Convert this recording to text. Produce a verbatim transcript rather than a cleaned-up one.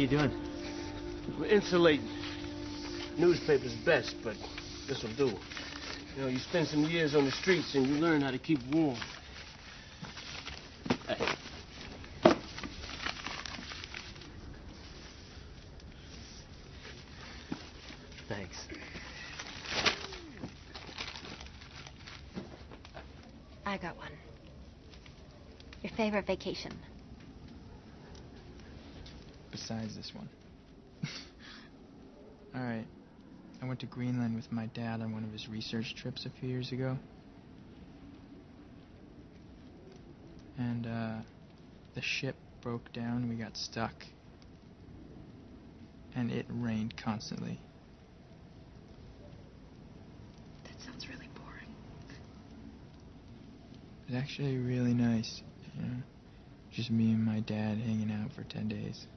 you doing? We're insulating. Newspaper's best, but this'll do. You know, you spend some years on the streets and you learn how to keep warm. Hey. Thanks. I got one. Your favorite vacation? Besides this one. Alright. I went to Greenland with my dad on one of his research trips a few years ago. And, uh, the ship broke down, we got stuck. And it rained constantly. That sounds really boring. It was actually really nice, you know? Just me and my dad hanging out for ten days.